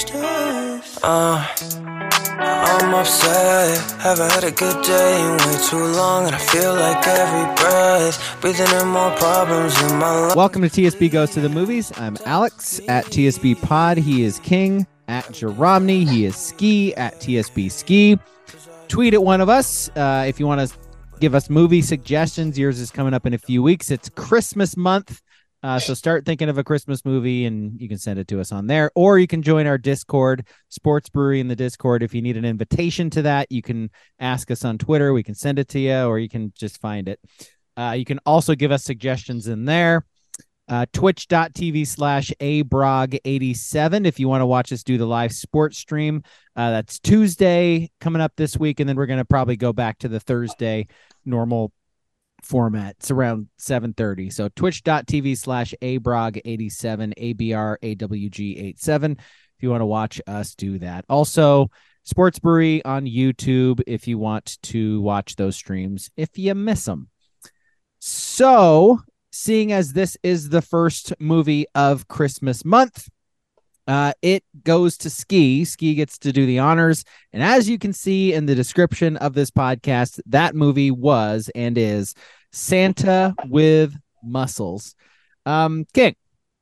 I'm upset. Haven't had a good day in way too long, and I feel like every breath breathing in more problems in my life. Welcome to TSB Goes to the Movies. I'm Alex at TSB Pod. He is King at Jeromney. He is Ski at TSB Ski. Tweet at one of us if you want to give us movie suggestions. Yours is coming up in a few weeks. It's Christmas month. So start thinking of a Christmas movie and you can send it to us on there, or you can join our Discord, Sports Brewery in the Discord. If you need an invitation to that, you can ask us on Twitter. We can send it to you, or you can just find it. You can also give us suggestions in there. Twitch.tv/abrog87 if you want to watch us do the live sports stream. That's Tuesday coming up this week, and then we're going to probably go back to the Thursday normal format. It's around 7:30. So twitch.tv/abrog87, ABRAWG87 if you want to watch us do that. Also, Sports Brewery on YouTube if you want to watch those streams if you miss them. So, seeing as this is the first movie of Christmas month, it goes to Ski. Ski gets to do the honors. And as you can see in the description of this podcast, that movie was and is Santa with Muscles. King,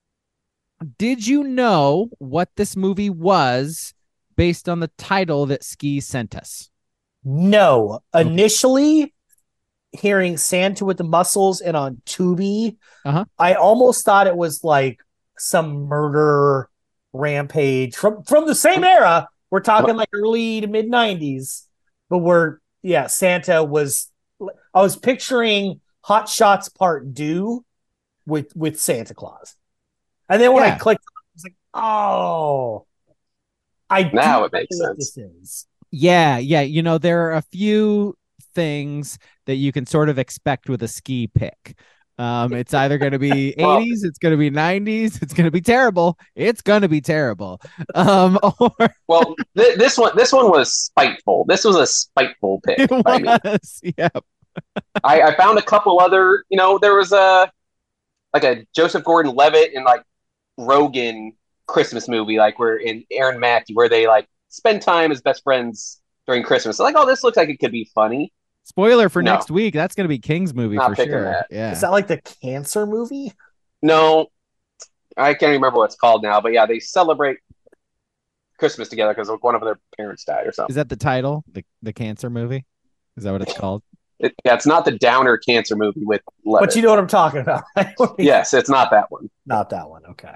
did you know what this movie was based on the title that Ski sent us? No. Initially, hearing Santa with the Muscles and on Tubi, I almost thought it was like some murder rampage from the same era. We're talking like early to mid 90s, but Santa was, I was picturing Hot Shots Part 2 with Santa Claus. And then when I clicked, I was like, oh, now it makes sense. This is. Yeah. You know, there are a few things that you can sort of expect with a Ski pick. It's either going to be 80s, it's going to be 90s, it's going to be terrible. It's going to be terrible. Well, this one was spiteful. This was a spiteful pick. It was, yeah. I found a couple other, there was a Joseph Gordon-Levitt and like Rogan Christmas movie, like where in Aaron Mackey, where they like spend time as best friends during Christmas. So like, oh, this looks like it could be funny. Spoiler for next week. That's going to be King's movie for sure. That. Yeah. Is that like the cancer movie? No, I can't remember what it's called now, but yeah, they celebrate Christmas together because one of their parents died or something. Is that the title? The cancer movie? Is that what it's called? It's not the Downer cancer movie with Levitt. But you know what I'm talking about. Yes, it's not that one. Not that one. Okay.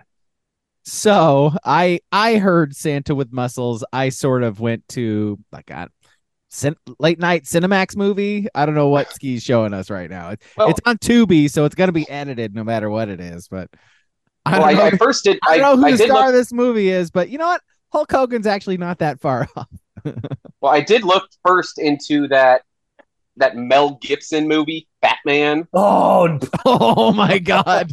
So I heard Santa with Muscles. I sort of went to like a late night Cinemax movie. I don't know what Ski's showing us right now. It's on Tubi, so it's going to be edited no matter what it is. But I don't know who the star of this movie is, but you know what? Hulk Hogan's actually not that far off. Well, I did look first into that Mel Gibson movie, Batman. Oh my God.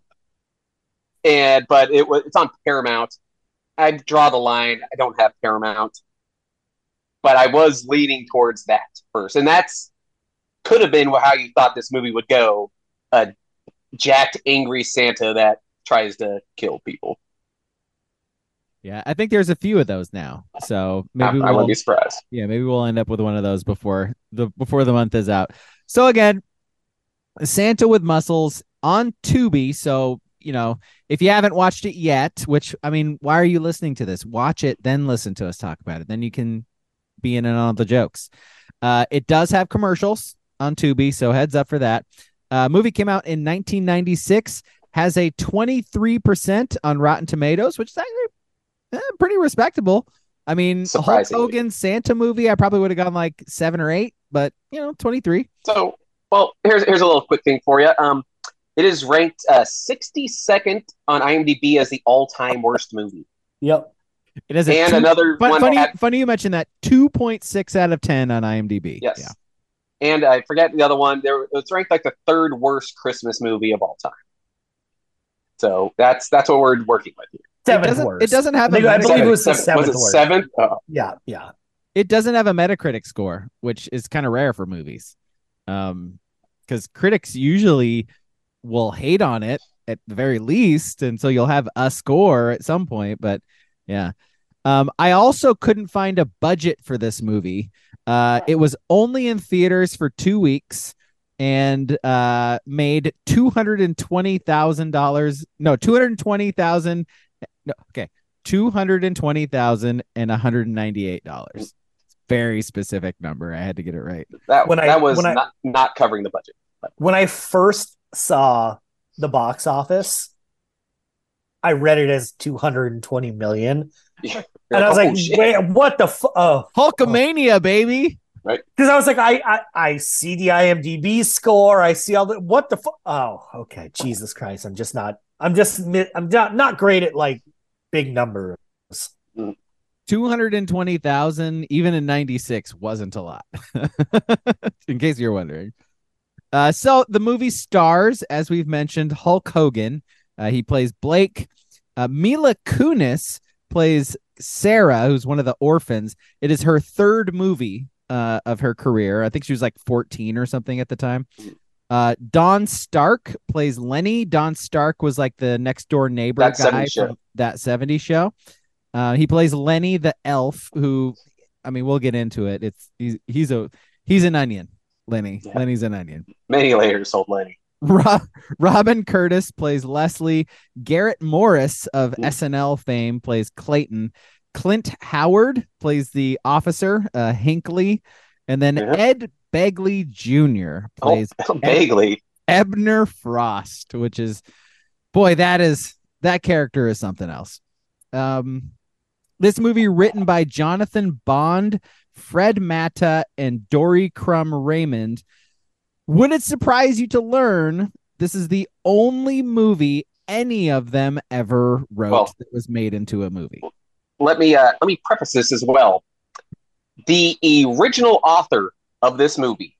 But it's on Paramount. I draw the line. I don't have Paramount. But I was leaning towards that first. And that's could have been how you thought this movie would go. A jacked, angry Santa that tries to kill people. Yeah, I think there's a few of those now. So maybe I wouldn't be surprised. Yeah, maybe we'll end up with one of those before the month is out. So again, Santa with Muscles on Tubi. So, if you haven't watched it yet, which, I mean, why are you listening to this? Watch it, then listen to us talk about it. Then you can be in and on the jokes. It does have commercials on Tubi, so heads up for that. Movie came out in 1996, has a 23% on Rotten Tomatoes, which is actually pretty respectable. I mean, a Hulk Hogan Santa movie, I probably would have gone like 7 or 8, but 23. So, well, here's a little quick thing for you. It is ranked 62nd on IMDb as the all-time worst movie. Yep. It has funny you mentioned that 2.6 out of 10 on IMDb. Yes. Yeah. And I forget the other one. It's ranked like the 3rd worst Christmas movie of all time. So that's what we're working with here. 7th worst. It doesn't have. I believe it was the 7th worst. Was it 7th? Oh. Yeah. It doesn't have a Metacritic score, which is kind of rare for movies, because critics usually will hate on it at the very least, and so you'll have a score at some point. But yeah, I also couldn't find a budget for this movie. It was only in theaters for 2 weeks and made $220,000. No, 220,000. No, okay, $220,198. Very specific number. I had to get it right. That was not covering the budget. When I first saw the box office, I read it as 220 million. Yeah. And I was like, shit. Wait, what the Hulkamania, baby. Right. Because I was like, I see the IMDb score. I see all the what the oh, okay. Jesus Christ. I'm not great at like big numbers. 220,000 even in 96 wasn't a lot. In case you're wondering. So the movie stars, as we've mentioned, Hulk Hogan. He plays Blake. Mila Kunis plays Sarah, who's one of the orphans. It is her third movie of her career. I think she was like 14 or something at the time. Don Stark plays Lenny. Don Stark was like the next door neighbor guy from that 70s show. He plays Lenny the elf, who, I mean, we'll get into it. He's an onion. Lenny. Yeah. Lenny's an onion. Many layers, old Lenny. Robin Curtis plays Leslie. Garrett Morris of SNL fame plays Clayton. Clint Howard plays the officer, Hinckley. And then Ed Begley Jr. plays Begley. Ebner Frost, which is, boy, that character is something else. This movie written by Jonathan Bond, Fred Matta, and Dory Crum Raymond. Would it surprise you to learn this is the only movie any of them ever wrote that was made into a movie? Let me preface this as well. The original author of this movie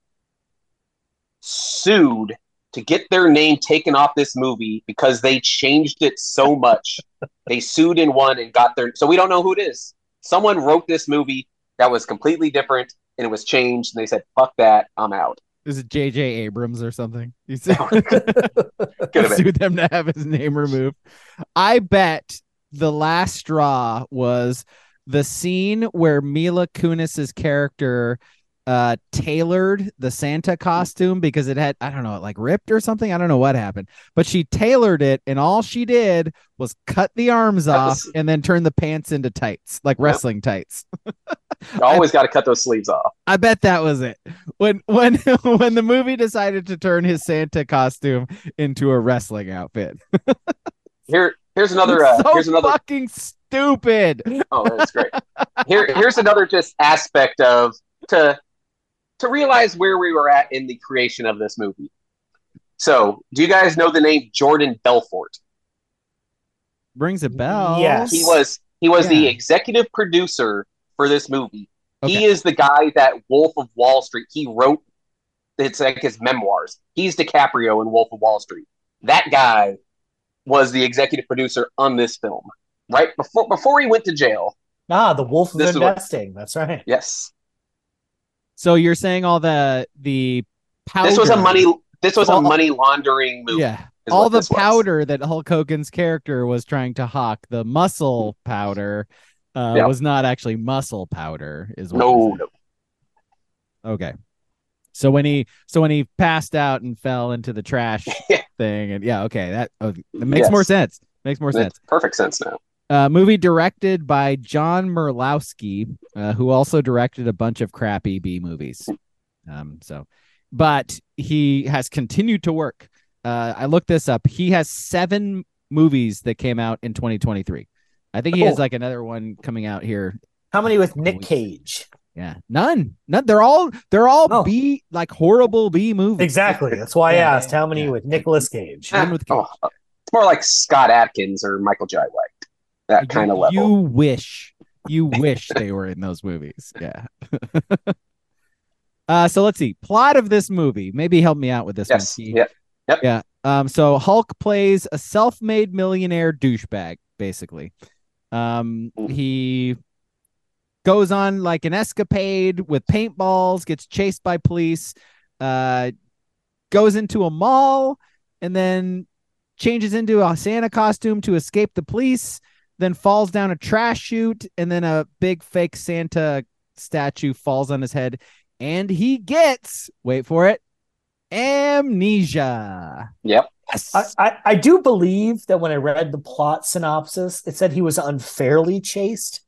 sued to get their name taken off this movie because they changed it so much. They sued and won and got their... So we don't know who it is. Someone wrote this movie that was completely different and it was changed and they said, fuck that, I'm out. Is it J.J. Abrams or something? He sued them to have his name removed. I bet the last straw was the scene where Mila Kunis's character tailored the Santa costume because it had, I don't know, it like ripped or something. I don't know what happened, but she tailored it and all she did was cut the arms off and then turn the pants into tights, like wrestling tights. You always got to cut those sleeves off. I bet that was it. When the movie decided to turn his Santa costume into a wrestling outfit. Here's another fucking stupid. Oh, that's great. Here's another just aspect of to realize where we were at in the creation of this movie. So, do you guys know the name Jordan Belfort? Rings a bell. Yes. He was the executive producer for this movie. Okay. He is the guy that Wolf of Wall Street, he wrote, it's like his memoirs. He's DiCaprio in Wolf of Wall Street. That guy was the executive producer on this film, right? Before he went to jail. The Wolf of Investing. That's right. Yes. So you're saying all the powder. This was a money laundering movie. Yeah. All the powder that Hulk Hogan's character was trying to hawk, the muscle powder, was not actually muscle powder. No. Okay. So when he passed out and fell into the trash thing, and that makes more sense. Makes more sense. Perfect sense now. Movie directed by John Merlowski, who also directed a bunch of crappy B movies. But he has continued to work. I looked this up. He has 7 movies that came out in 2023. I think he has like another one coming out here. How many with Nick Cage? Yeah, none. They're all B, like horrible B movies. Exactly. That's why I asked how many with Nicolas Cage. With Cage. It's more like Scott Adkins or Michael Jai White. That kind of level. You wish they were in those movies. Yeah. So let's see. Plot of this movie. Maybe help me out with this one. Yep. Yeah. So Hulk plays a self-made millionaire douchebag, basically. He goes on like an escapade with paintballs, gets chased by police, goes into a mall, and then changes into a Santa costume to escape the police. then falls down a trash chute, and then a big fake Santa statue falls on his head, and he gets, wait for it, amnesia. Yep. Yes. I do believe that when I read the plot synopsis, it said he was unfairly chased.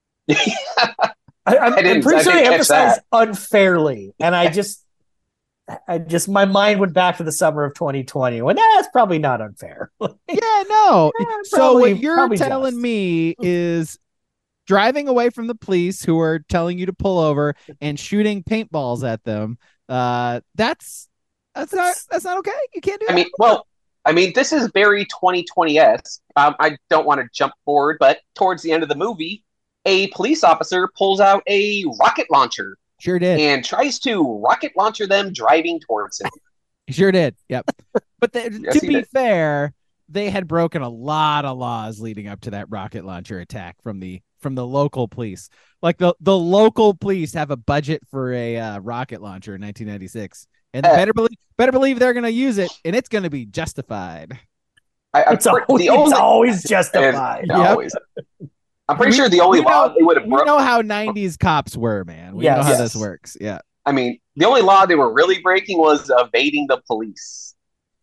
I'm pretty sure they emphasized unfairly, and I just my mind went back to the summer of 2020 when that's probably not unfair. Yeah, no. So what you're telling me is driving away from the police who are telling you to pull over and shooting paintballs at them. That's not okay. You can't do that. I mean, this is very 2020-esque. I don't want to jump forward, but towards the end of the movie, a police officer pulls out a rocket launcher. Sure did. And tries to rocket launcher them driving towards him. He sure did. Yep. But to be fair, they had broken a lot of laws leading up to that rocket launcher attack from the local police. Like the local police have a budget for a rocket launcher in 1996. And better believe they're going to use it, and it's going to be justified. It's always justified. Always. I'm pretty sure the only law they would have broken. We know how 90s cops were, man. We know how this works. Yeah. I mean, the only law they were really breaking was evading the police.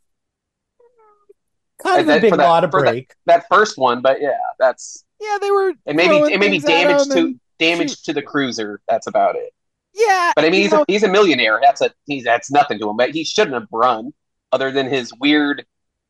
Kind of a big law to break. That first one, but yeah, that's. Yeah, they were. And maybe damage to the cruiser. That's about it. Yeah, but I mean, he's a millionaire. That's nothing to him. But he shouldn't have run, other than his weird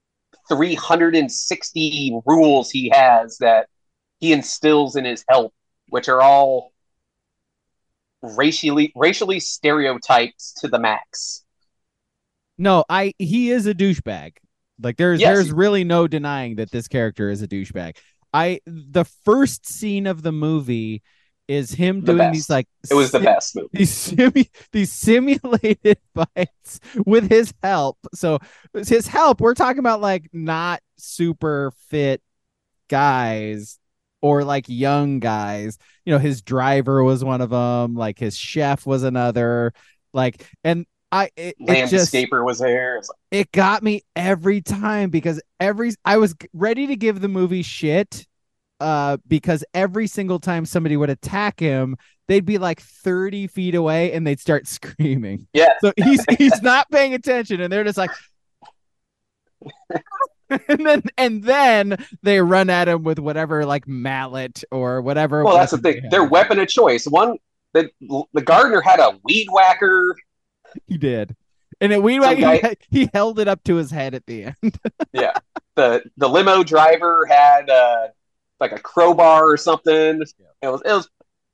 360 rules he has that he instills in his help, which are all racially stereotypes to the max. No, he is a douchebag. Like there's really no denying that this character is a douchebag. The first scene of the movie is him doing these like it was the best movie. These simulated fights with his help. So his help, we're talking about like not super fit guys or like young guys. You know, his driver was one of them. Like his chef was another. Like, and Landscaper was there. It got me every time because I was ready to give the movie shit. Because every single time somebody would attack him, they'd be like 30 feet away and they'd start screaming. Yeah. So he's not paying attention, and they're just like, and then they run at him with whatever like mallet or whatever. Well, that's the thing. Their weapon of choice. The gardener had a weed whacker. He did, and he held it up to his head at the end. Yeah. The limo driver had like a crowbar or something. Yeah. It was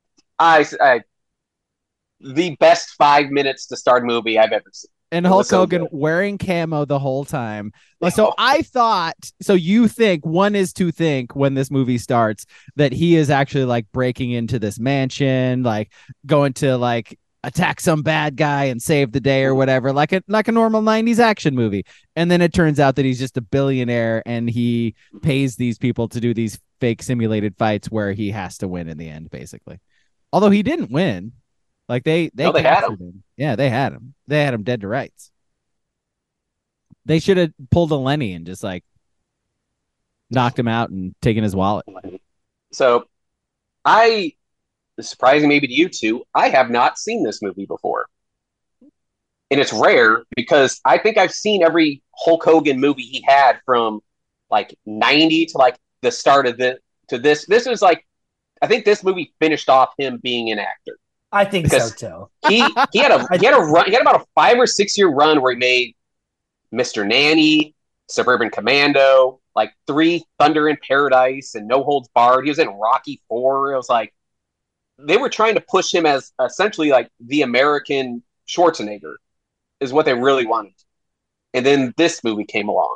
the best 5 minutes to start a movie I've ever seen. And Hulk Hogan wearing camo the whole time. So I thought, so you think one is to think when this movie starts that he is actually like breaking into this mansion, like going to like attack some bad guy and save the day or whatever, like a normal 90s action movie. And then it turns out that he's just a billionaire and he pays these people to do these fake simulated fights where he has to win in the end, basically. Although he didn't win. Like they had him. Yeah, they had him. They had him dead to rights. They should have pulled a Lenny and just like knocked him out and taken his wallet. So surprising maybe to you two, I have not seen this movie before. And it's rare because I think I've seen every Hulk Hogan movie he had from like 90 to like the start of this. This was like, I think this movie finished off him being an actor. I think so too. He had a run. He had about a 5 or 6 year run where he made Mr. Nanny, Suburban Commando, like 3 Thunder in Paradise, and No Holds Barred. He was in Rocky IV. It was like they were trying to push him as essentially like the American Schwarzenegger, is what they really wanted. And then this movie came along,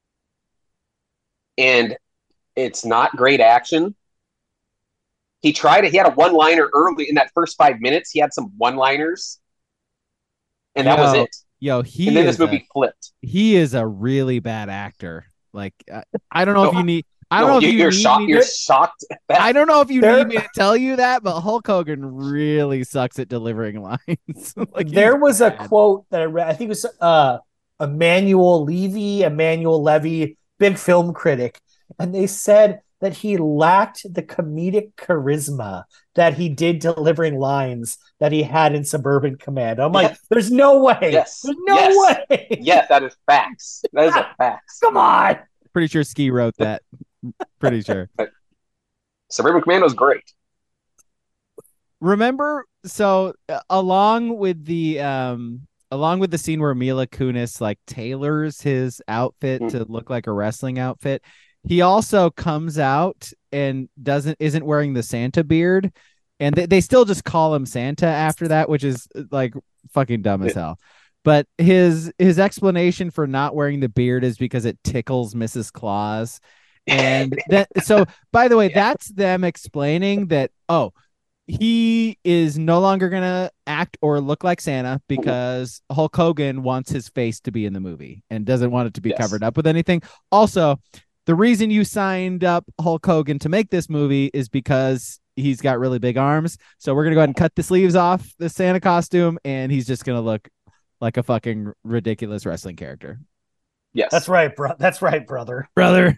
and it's not great action. He had a one-liner early in that first 5 minutes. He had some one-liners, and that was it. And then this movie flipped. He is a really bad actor. Like, I don't know if you need. You're shocked. I don't know if you need me to tell you that, but Hulk Hogan really sucks at delivering lines. Like there was a quote that I read. I think it was Emmanuel Levy, big film critic, and they said that he lacked the comedic charisma that he did delivering lines that he had in Suburban Command. I'm like, there's no way. Yes. There's no way. Yes, that is facts. That is a facts. Come on. Pretty sure Ski wrote that. Pretty sure. Suburban Command was great. Remember, so along with the scene where Mila Kunis like tailors his outfit to look like a wrestling outfit, he also comes out and isn't wearing the Santa beard, and they still just call him Santa after that, which is like fucking dumb as hell. But his explanation for not wearing the beard is because it tickles Mrs. Claus. And so by the way, that's them explaining that, he is no longer going to act or look like Santa because Hulk Hogan wants his face to be in the movie and doesn't want it to be covered up with anything. Also, the reason you signed up Hulk Hogan to make this movie is because he's got really big arms. So we're going to go ahead and cut the sleeves off the Santa costume, and he's just going to look like a fucking ridiculous wrestling character. Yes. That's right, bro. That's right, brother. Brother.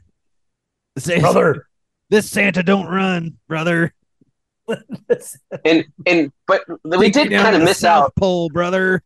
This Santa don't run, brother. but we did kind of miss out. Pole, brother.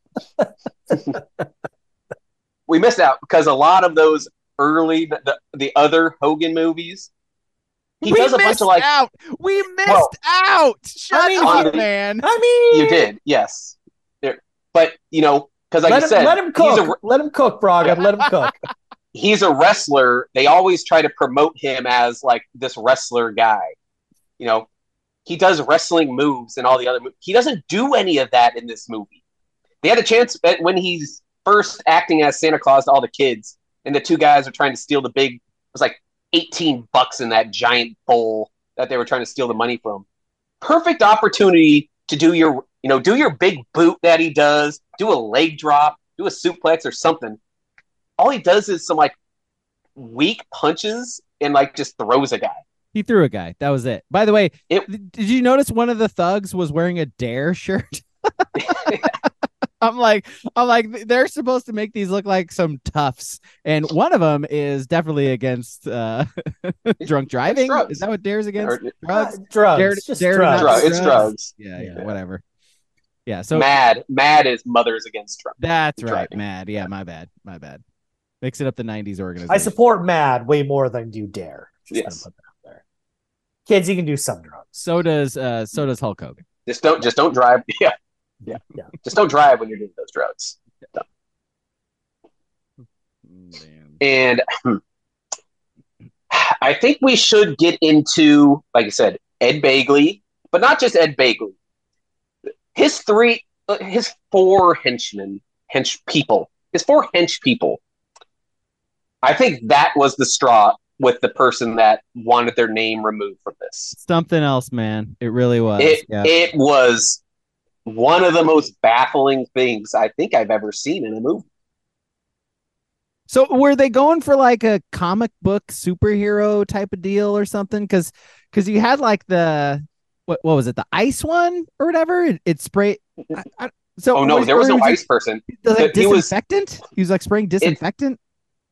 We missed out because a lot of those early the other Hogan movies, he does a bunch of like out. We missed out. Shut up, man. You did, yes. But because like you said, let him cook. Let him cook, Braga. Let him cook. He's a wrestler. They always try to promote him as like this wrestler guy. He does wrestling moves and all the other moves. He doesn't do any of that in this movie. They had a chance when he's first acting as Santa Claus to all the kids, and the two guys are trying to steal it was like $18 in that giant bowl that they were trying to steal the money from. Perfect opportunity to do your big boot that he does, do a leg drop, do a suplex or something. All he does is some like weak punches and like just throws a guy. He threw a guy. That was it. By the way, did you notice one of the thugs was wearing a Dare shirt? I'm like, they're supposed to make these look like some toughs, and one of them is definitely against drunk driving. Is that what Dare's against? Drugs. Drugs. Drugs. It's drugs. Yeah, whatever. Yeah. So Mad is Mothers Against Drunk. That's right. Driving. Mad. Yeah, my bad. Mixing up the '90s organization. I support Mad way more than do Dare. Yes. Put that out there. Kids, you can do some drugs. So does Hulk Hogan. Just don't drive. Yeah. Just don't drive when you're doing those drugs. And I think we should get into, like I said, Ed Begley, but not just Ed Begley. His four hench people. I think that was the straw with the person that wanted their name removed from this. Something else, man. It really was. It was one of the most baffling things I think I've ever seen in a movie. So were they going for like a comic book superhero type of deal or something? Because you had like the what was it, the ice one or whatever? It sprayed. There was no ice person. Like disinfectant? He was like spraying disinfectant.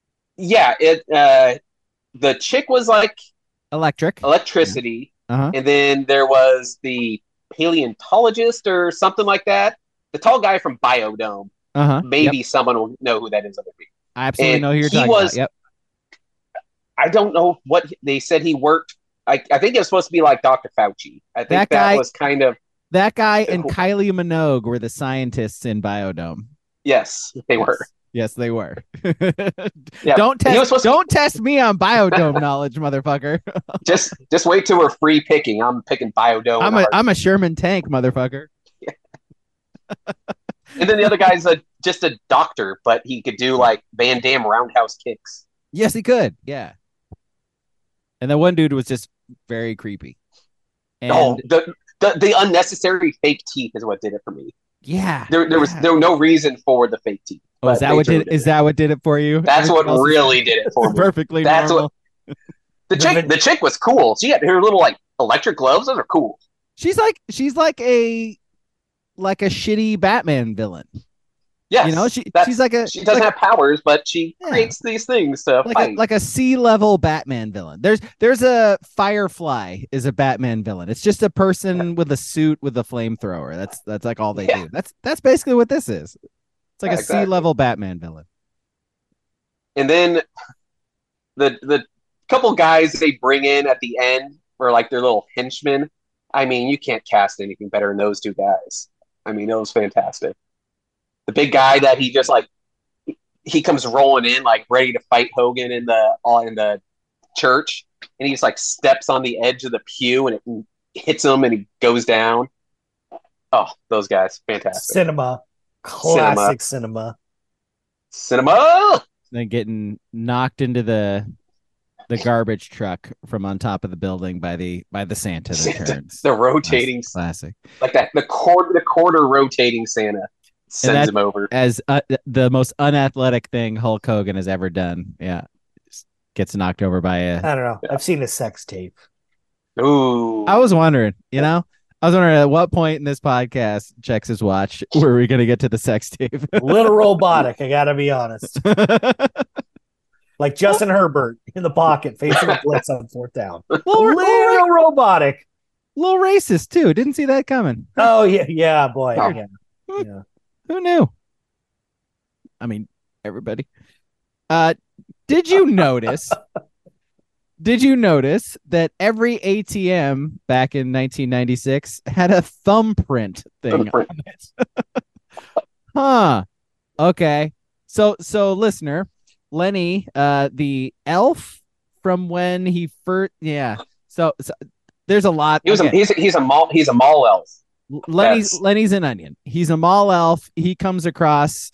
The chick was like Yeah. electricity, and then there was the paleontologist or something like that. The tall guy from Biodome. Maybe someone will know who that is. Other people. I absolutely know who you're talking about. Yep. I don't know what they said he worked. I think it was supposed to be like Dr. Fauci. I think that was kind of that guy and Kylie Minogue were the scientists in Biodome. Yes, they were. Yes, they were. Yeah. Don't test me on Biodome knowledge, motherfucker. just wait till we're free picking. I'm picking Biodome. I'm a Sherman tank, motherfucker. Yeah. And then the other guy's just a doctor, but he could do like Van Damme roundhouse kicks. Yes, he could. Yeah. And the one dude was just very creepy. And the unnecessary fake teeth is what did it for me. Yeah. There was no reason for the fake teeth. Oh, is that what did it for you? That's what really did it for me. Perfectly normal. The chick was cool. She had her little like electric gloves. Those are cool. She's like a shitty Batman villain. Yes, You know, she's like she doesn't have powers, but she Yeah. creates these things to fight. like a C-level Batman villain. There's a Firefly is a Batman villain. It's just a person with a suit with a flamethrower. That's like all they do. That's basically what this is. It's like a exactly. C-level Batman villain. And then the couple guys they bring in at the end for like their little henchmen. I mean, you can't cast anything better than those two guys. I mean, it was fantastic. The big guy that he just like he comes rolling in like ready to fight Hogan in the church, and he just like steps on the edge of the pew and it hits him and he goes down. Oh, those guys, fantastic. Cinema, classic cinema. Then getting knocked into the garbage truck from on top of the building by the Santa that turns. The rotating classic. Like that the quarter rotating Santa sends him over. As the most unathletic thing Hulk Hogan has ever done. Yeah. Just gets knocked over by a I don't know. I've seen a sex tape. Ooh. I was wondering, at what point in this podcast, checks his watch, were we going to get to the sex tape? A little robotic, I got to be honest. Like Justin Herbert in the pocket facing a blitz on fourth down. Little robotic. A little racist, too. Didn't see that coming. Oh, yeah, boy. Oh. Yeah. Who knew? I mean, everybody. Did you notice that every ATM back in 1996 had a thumbprint thing on it? Huh. Okay. So listener, Lenny, the elf from when he first, So there's a lot. He's a mall elf. Lenny's an onion. He's a mall elf. He comes across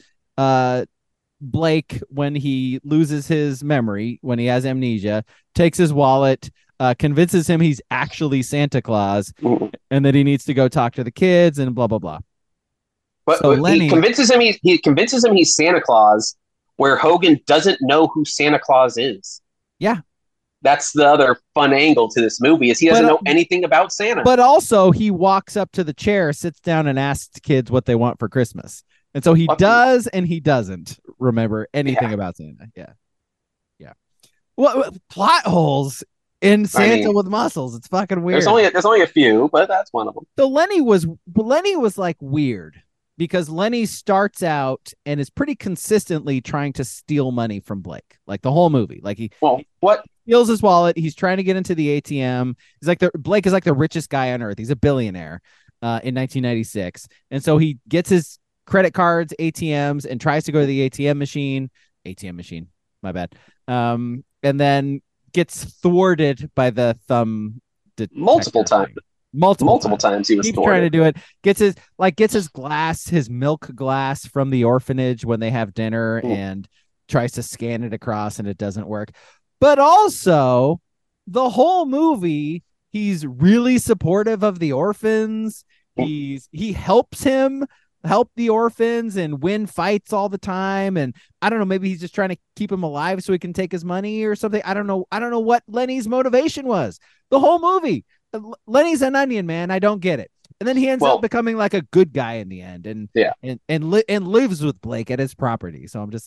Blake when he loses his memory, when he has amnesia, takes his wallet, convinces him he's actually Santa Claus, and that he needs to go talk to the kids and blah blah blah. But so Lenny convinces him he's Santa Claus, where Hogan doesn't know who Santa Claus is. Yeah. That's the other fun angle to this movie is he doesn't know anything about Santa. But also he walks up to the chair, sits down, and asks kids what they want for Christmas. And so he does and he doesn't remember anything about Santa. Yeah. Well, plot holes in Santa with muscles. It's fucking weird. There's only a few, but that's one of them. So Lenny was like weird because Lenny starts out and is pretty consistently trying to steal money from Blake, like the whole movie. Like he steals his wallet. He's trying to get into the ATM. He's like Blake is like the richest guy on earth. He's a billionaire in 1996, and so he gets his credit cards, ATMs, and tries to go to the ATM machine. My bad. And then gets thwarted by the thumb multiple times. Multiple times he was keeps trying to do it. Gets his glass, his milk glass from the orphanage when they have dinner, and tries to scan it across, and it doesn't work. But also, the whole movie, he's really supportive of the orphans. He helps help the orphans and win fights all the time. And I don't know, maybe he's just trying to keep him alive so he can take his money or something. I don't know what Lenny's motivation was. The whole movie. Lenny's an onion, man. I don't get it. And then he ends up becoming like a good guy in the end, and lives with Blake at his property. So I'm just.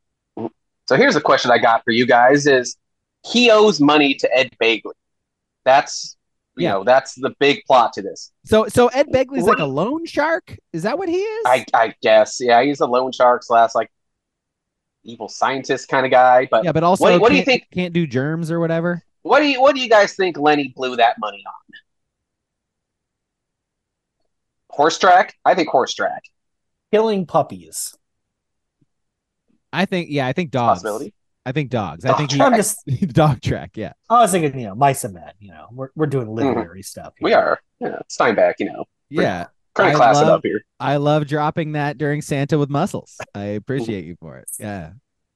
So here's a question I got for you guys: is he owes money to Ed Begley? That's that's the big plot to this. So Ed Begley's like a loan shark. Is that what he is? I guess. Yeah, he's a loan shark / like evil scientist kind of guy. But yeah, but also what do you think? Can't do germs or whatever. What do you guys think Lenny blew that money on? Horse track? I think horse track. Killing puppies. I think dogs. Possibility. I think dogs. I think dog track. Yeah. I was thinking, mice and men. We're doing literary stuff. We are. Yeah, Steinbeck. Yeah. Trying to class it up here. I love dropping that during Santa with muscles. I appreciate you for it. Yeah.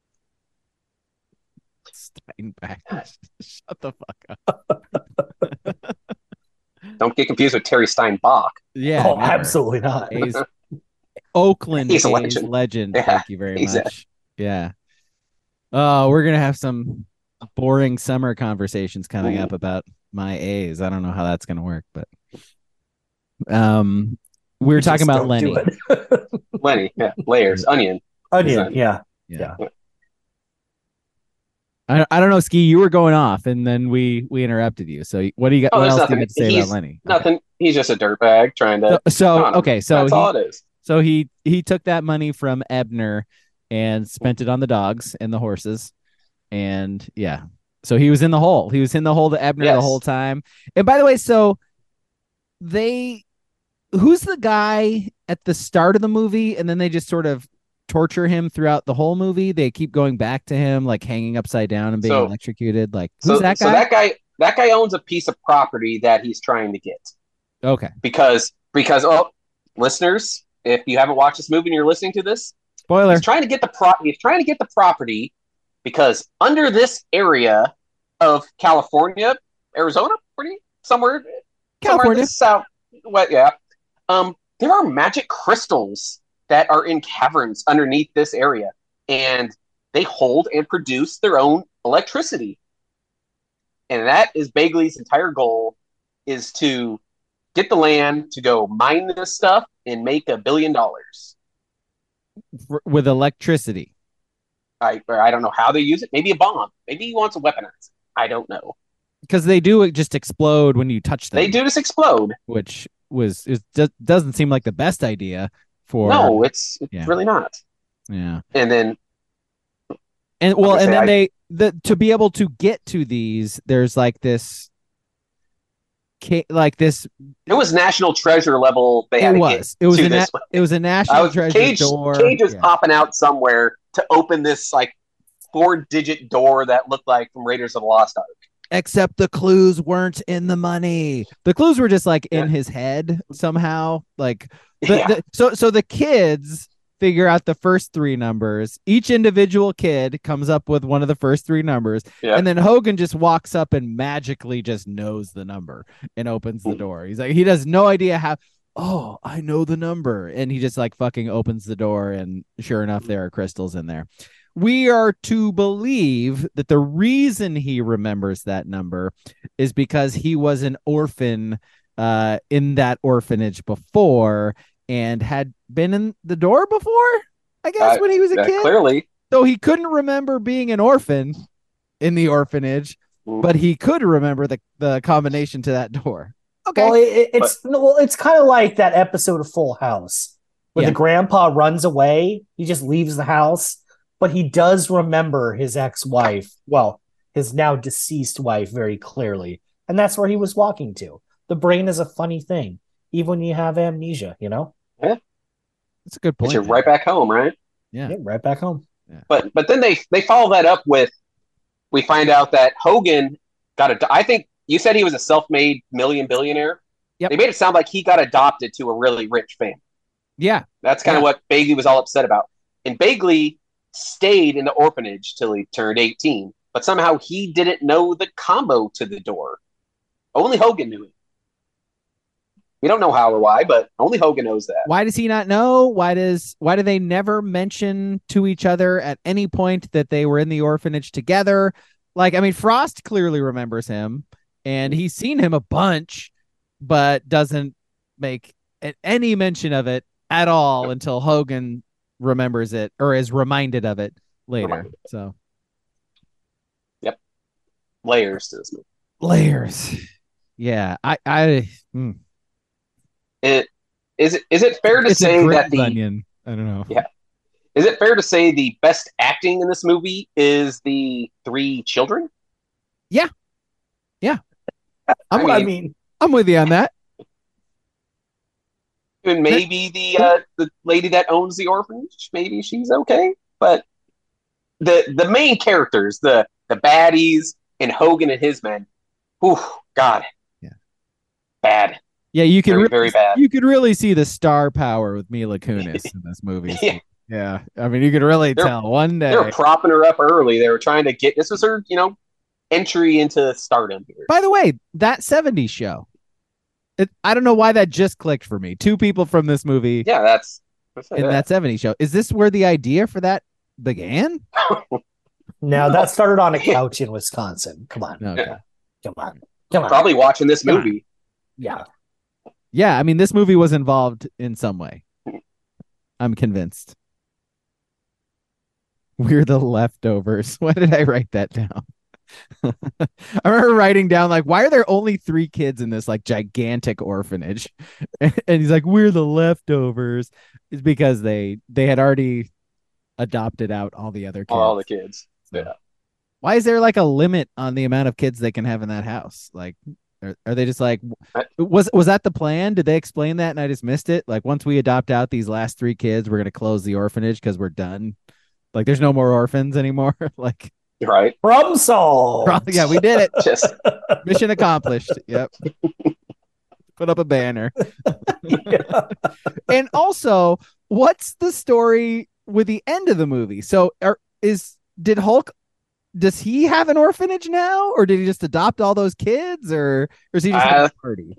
Steinbeck. Shut the fuck up. Don't get confused with Terry Steinbach. Yeah. Oh, absolutely not. Oakland He's a legend. Yeah, Thank you very much. Yeah. Oh, we're going to have some boring summer conversations coming up about my A's. I don't know how that's going to work, but we were talking about Lenny. Lenny, yeah, layers, onion. Onion, yeah. I don't know, Ski. You were going off, and then we interrupted you. So what do you got? Oh, What there's else do you nothing. got to say He's about Lenny? nothing. He's just a dirtbag trying to. So that's all it is. So he took that money from Ebner and spent it on the dogs and the horses, and yeah. So he was in the hole. He was in the hole to Ebner the whole time. And by the way, so who's the guy at the start of the movie, and then they just sort of torture him throughout the whole movie. They keep going back to him, like hanging upside down and being electrocuted. Like, who's that guy? So that guy owns a piece of property that he's trying to get. Okay. Because listeners, if you haven't watched this movie and you're listening to this, spoiler. He's trying to get the property because under this area of California, Arizona, somewhere California, south. What? Yeah. There are magic crystals that are in caverns underneath this area, and they hold and produce their own electricity. And that is Begley's entire goal, is to get the land to go mine this stuff and make $1 billion. With electricity. I don't know how they use it. Maybe a bomb. Maybe he wants to weaponize it. I don't know. Because they do just explode when you touch them. They do just explode. Which doesn't seem like the best idea for... No, it's really not. Yeah. And then... to be able to get to these, there's like this... It was national treasure level. It was a national treasure door. Cage was popping out somewhere to open this like 4-digit door that looked like from Raiders of the Lost Ark. Except the clues weren't in the money. The clues were just like in his head somehow. Like so the kids figure out the first 3 numbers. Each individual kid comes up with one of the first 3 numbers. Yeah. And then Hogan just walks up and magically just knows the number and opens the door. He's like, he has no idea how. Oh, I know the number. And he just like fucking opens the door. And sure enough, there are crystals in there. We are to believe that the reason he remembers that number is because he was an orphan in that orphanage before and had been in the door before, I guess, when he was a kid. Clearly. So he couldn't remember being an orphan in the orphanage, but he could remember the combination to that door. Okay. Well, it's kind of like that episode of Full House where the grandpa runs away. He just leaves the house, but he does remember his ex-wife, well, his now deceased wife, very clearly. And that's where he was walking to. The brain is a funny thing, even when you have amnesia, you know? Yeah. That's a good point. But you're right back home, right? Yeah, right back home. Yeah. But then they follow that up with, we find out that Hogan I think you said he was a self-made billionaire. Yep. They made it sound like he got adopted to a really rich family. Yeah. That's kind of what Begley was all upset about. And Begley stayed in the orphanage till he turned 18, but somehow he didn't know the combo to the door. Only Hogan knew it. We don't know how or why, but only Hogan knows that. Why does he not know? Why do they never mention to each other at any point that they were in the orphanage together? Like, I mean, Frost clearly remembers him, and he's seen him a bunch, but doesn't make any mention of it at all until Hogan remembers it or is reminded of it later. So, yep, layers to this movie. Layers. Yeah, Is it fair to say that the onion? I don't know. Yeah. Is it fair to say the best acting in this movie is the 3 children? Yeah. Yeah. I'm with you on that. And maybe the lady that owns the orphanage, maybe she's okay. But the main characters, the baddies and Hogan and his men, God. Yeah. Bad. Yeah, you can very bad. You could really see the star power with Mila Kunis in this movie. Yeah. I mean, you could really tell one day. They were propping her up early. They were trying to this was her, entry into stardom here. By the way, that 70s show, I don't know why that just clicked for me. 2 people from this movie. Yeah, that's in that 70s show. Is this where the idea for that began? No, that started on a couch in Wisconsin. Come on. Okay. Come on. Probably watching this movie. Yeah. Yeah, I mean, this movie was involved in some way. I'm convinced. We're the leftovers. Why did I write that down? I remember writing down like, why are there only 3 kids in this like gigantic orphanage? And he's like, we're the leftovers. It's because they had already adopted out all the other kids. All the kids. Yeah. Why is there like a limit on the amount of kids they can have in that house? Like, are they just like, was that the plan? Did they explain that and I just missed it? Like, once we adopt out these last 3 kids, we're going to close the orphanage because we're done. Like, there's no more orphans anymore. Like, right. Problem solved. Yeah, we did it. Just mission accomplished. Yep. Put up a banner. Yeah. And also, what's the story with the end of the movie? So, did Hulk? Does he have an orphanage now, or did he just adopt all those kids, or is he just at a party?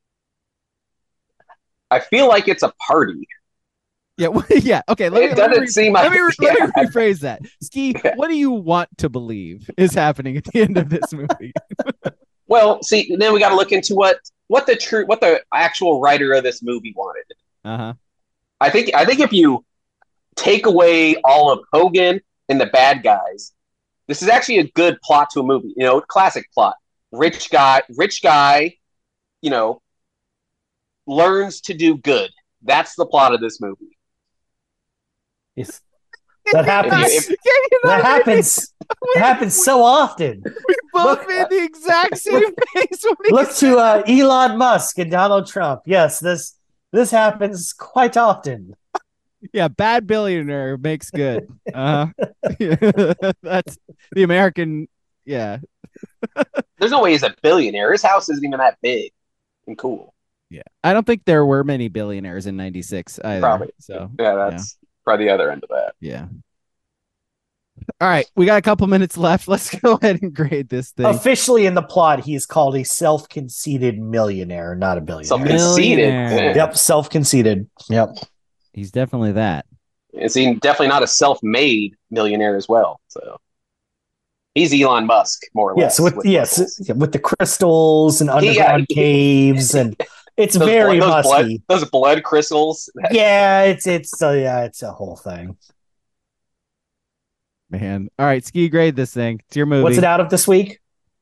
I feel like it's a party. Yeah, yeah. Okay, let me rephrase that. Ski, Yeah. What do you want to believe is happening at the end of this movie? Well, see, then we got to look into what the actual writer of this movie wanted. Uh-huh. I think if you take away all of Hogan and the bad guys, this is actually a good plot to a movie. You know, classic plot. Rich guy, you know, learns to do good. That's the plot of this movie. Yes. That happens. That happens so often. We both made the exact same face. Look to Elon Musk and Donald Trump. Yes, this happens quite often. Yeah, bad billionaire makes good. That's the American. Yeah. There's no way he's a billionaire. His house isn't even that big and cool. Yeah, I don't think there were many billionaires in '96 either. Probably. So yeah, that's probably the other end of that. Yeah. All right, we got a couple minutes left. Let's go ahead and grade this thing. Officially in the plot, he's called a self-conceited millionaire, not a billionaire. Self-conceited. Yep, self-conceited. Yep. He's definitely that. Is he definitely not a self-made millionaire as well? So he's Elon Musk, more or less. With the crystals and underground caves, and it's very musky. Those blood crystals. Yeah, it's a whole thing. Man. All right, Ski, grade this thing. It's your movie. What's it out of this week?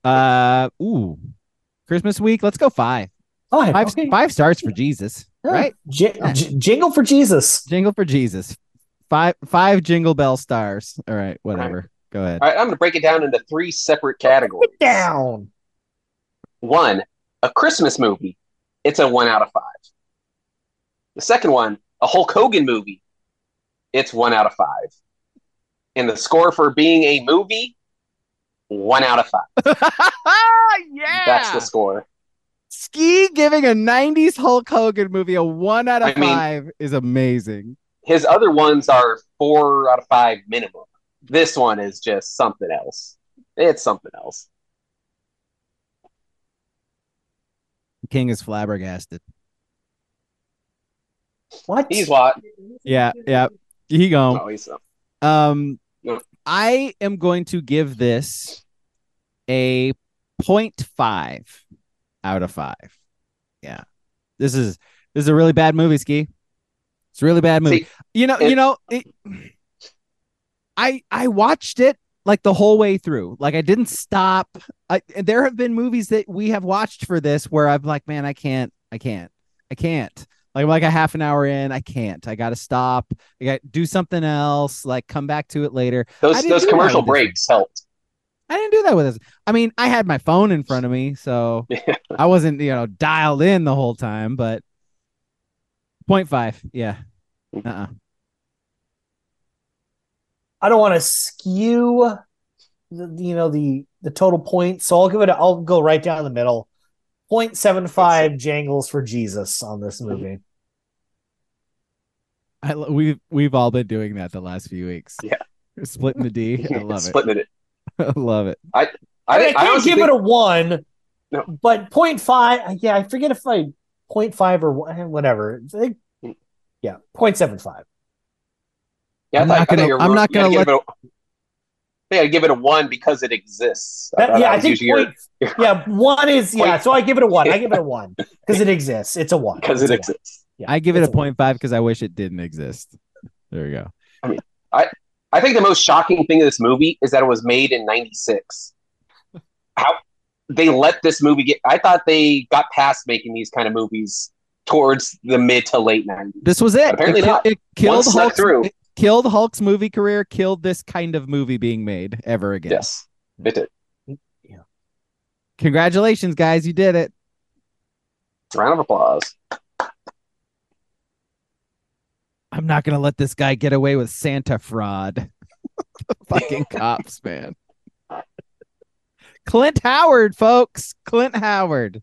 Christmas week. Let's go 5. Okay. 5 stars for Jesus. Yeah. Right? Jingle for Jesus. Jingle for Jesus. 5 Jingle Bell stars. All right, whatever. Right. Go ahead. All right, I'm going to break it down into 3 separate categories. Get down. 1, a Christmas movie. It's a 1 out of 5. The second one, a Hulk Hogan movie. It's 1 out of 5. And the score for being a movie, 1 out of 5. Yeah. That's the score. Ski giving a 90s Hulk Hogan movie a 1 out of 5 is amazing. His other ones are 4 out of 5 minimum. This one is just something else. It's something else. King is flabbergasted. What? He's what? Yeah. He gone. Oh, he's no. I am going to give this a 0.5 out of 5. Yeah. This is a really bad movie, Ski. It's a really bad movie. See, I watched it like the whole way through. Like I didn't stop. There have been movies that we have watched for this where I'm like, man, I can't. Like a half an hour in, I can't. I got to stop. I got to do something else. Like come back to it later. Those commercial breaks helped. I didn't do that with this. I mean, I had my phone in front of me, so I wasn't, dialed in the whole time. But 0.5, yeah. I don't want to skew, the total point, so I'll go right down the middle. 0.75 jangles for Jesus on this movie. We've all been doing that the last few weeks. Yeah, splitting the D. I love splitting it. I love it. I can't give it a 1, no. But 0.5. Yeah, I forget if 0.5 or whatever. Yeah, 0.75. Yeah, I'm not gonna let. I give it a 1 because it exists. I think 1 is so I give it a 1. I give it a 1 because it exists. It's a 1 because it exists. Yeah, I give it a 0.5 because I wish it didn't exist. There you go. I mean, I think the most shocking thing of this movie is that it was made in '96. How they let this movie get? I thought they got past making these kind of movies towards the mid to late '90s. This was it. But apparently not. It killed Hulk's through. It killed Hulk's movie career. Killed this kind of movie being made ever again. Yes, it did. Yeah. Congratulations, guys! You did it. Round of applause. I'm not gonna let this guy get away with Santa fraud. Fucking cops, man. Clint Howard, folks. Clint Howard.